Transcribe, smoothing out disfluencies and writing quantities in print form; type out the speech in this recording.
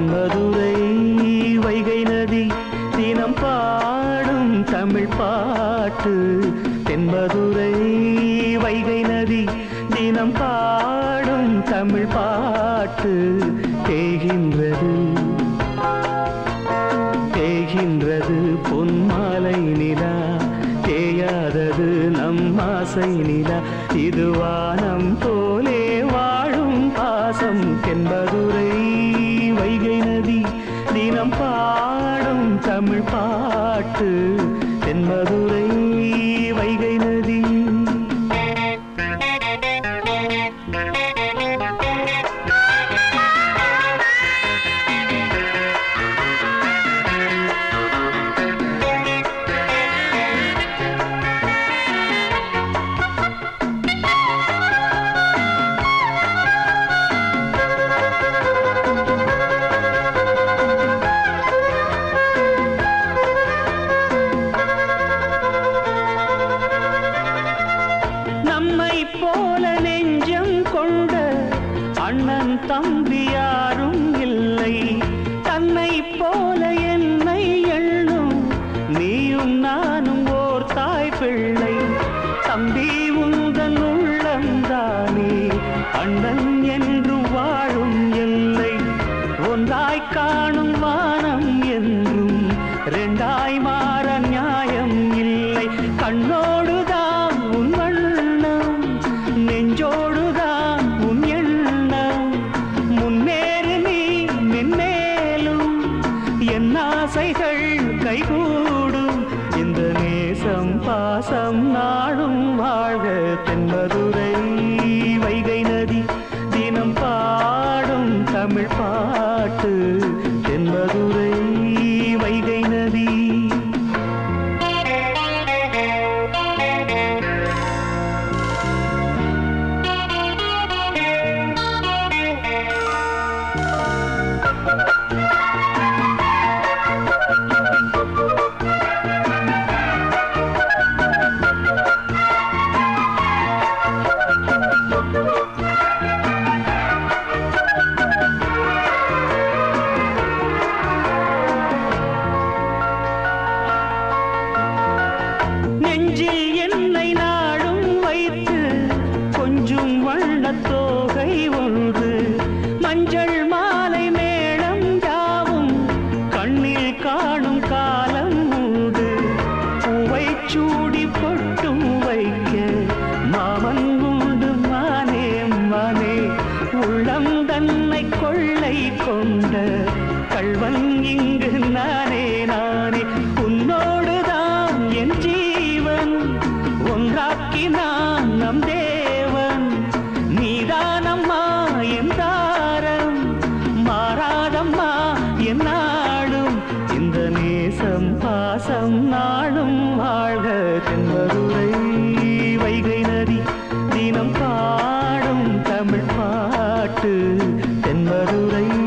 தென்மதுரை வைகை நதி தினம் பாடும் தமிழ் பாட்டு. தென்மதுரை வைகை நதி தினம் பாடும் தமிழ் பாட்டு. தேகின்றது தேகின்றது பொன்மாலை நிலா, தேயாதது நம் ஆசை நிலா. இது வானம் போலே வாழும் பாசம். தென்மதுரை வைகை நதி தினம் பாடும் தமிழ் பாட்டு. தென்மதுரை வைகை நதி. நம்மை போல நெஞ்சம் கொண்ட அண்ணன் தம்பி யாரும் இல்லை. தன்னை போல என்னை எண்ணும் நீயும் நானும் ஓர் தாய் பிள்ளை. தம்பி உந்தன் உள்ளந்தானே அண்ணன் என்று வாழும் எல்லை. ஒன்றாய் காணும் வானம் என்றும் ரெண்டாய் மாற நியாயம் இல்லை. கண்ணோடுதான் உன் வண்ணம், நெஞ்சோடுதான் உன் எண்ணம். முன்னேறு நீ மென்மேலும், என் ஆசைகள் கைகூடும். இந்த நேசம் பாசம் நாடும் வாழ்க. தென்மதுரை வைகை நதி தினம் பாடும் தமிழ் பாட்டு. தென்மதுரை வைகை நதி. நெஞ்சில் என்னை நாடும் வைத்து கொஞ்சம் வண்ணத்தோகை ஒன்று. மஞ்சள் மாலை மேளம் யாவும் கண்ணில் காணும் காலம் உண்டு. பூவை சூடி பொட்டும் வைக்க மாமன் உண்டு மானே மானே. உள்ளம் தன்னை கொள்ளை கொண்ட கள்வன் இங்கு நானே நானே. உன்னோடுதான் என் ஜீவன், ஒன்றாக்கினான் நம் தேவன். நீதானம்மா என் தாரம், மாறாதம்மா என் நாடும். இந்த நேசம் பாசம் நாடும் வாழ்க. தென்மதுரை வைகை நதி தினம் பாடும் தமிழ் பாட்டு. தென்மதுரை